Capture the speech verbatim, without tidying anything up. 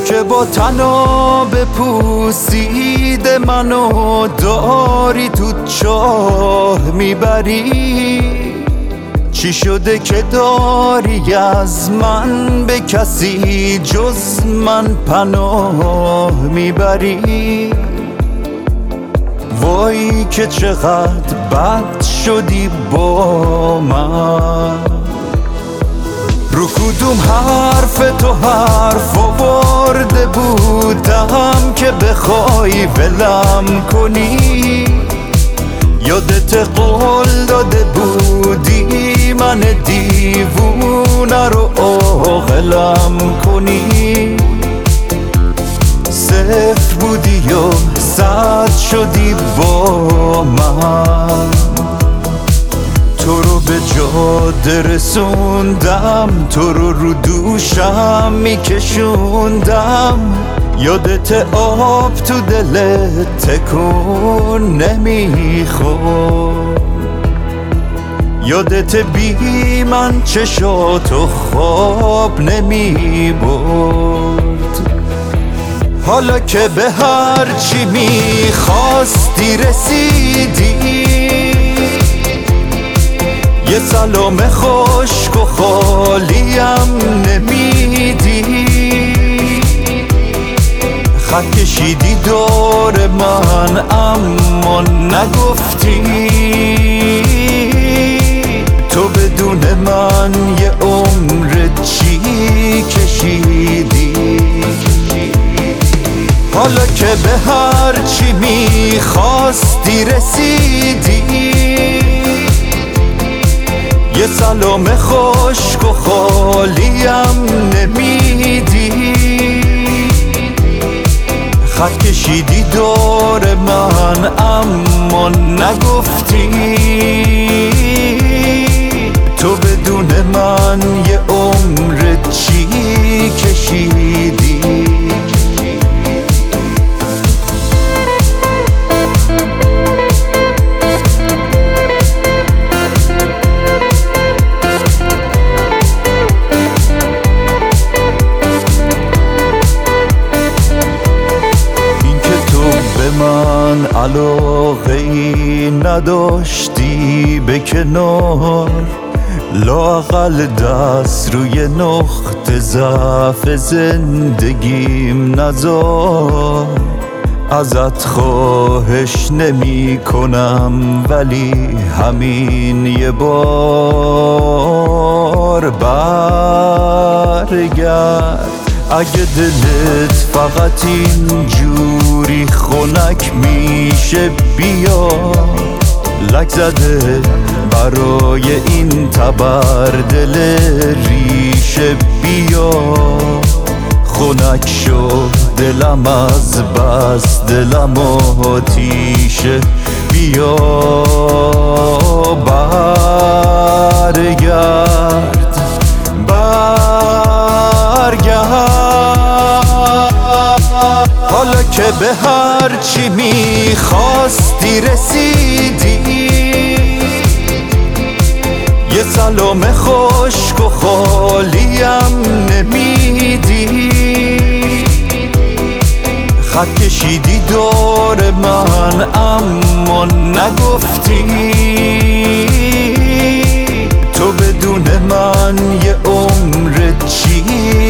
که با تناب پوسید منو داری تو چاه میبری، چی شده که داری از من به کسی جز من پناه میبری؟ وای که چقدر بد شدی با من، رو کدوم حرف تو حرف آورده بودم که بخوای ولم کنی؟ یادت قول داده بودی من دیوونه رو عاقلم کنی؟ صفر بودی و صد شدی با من، تو رو به جاده رسوندم، تو رو رو دوشم میکشوندم، یادت آب تو دلت تکون نمیخورد، یادت بی من چشاتو خواب نمیبرد. حالا که به هر چی میخواستی رسیدی، یه سلام خشک و خالیم نمیدی، خط کشیدی دور من اما نگفتی، تو بدون من یه عمر چی کشیدی؟ حالا که به هر چی میخواستی رسیدی، یه سلام خشک و خالیم نمیدی، خط کشیدی دور من اما نگفتی، تو بدون من یه عمر چی کشیدی؟ من علاقه ای نداشتی به کنار، لااقل دست روی نقطه ضعف زندگیم نذار. ازت خواهش نمی کنم ولی همین یه بار برگرد، اگه دلت فقط اینجوری خنک میشه بیا، لک زده برای این تبر دل ریشه بیا، خنک شد دلم از بس دلم آتیشه، بیا برگرد برگرد. حالا که به هر چی میخواستی رسیدی، یه سلام خشک و خالیم نمیدی، خط کشیدی دور من اما نگفتی، تو بدون من یه عمر چی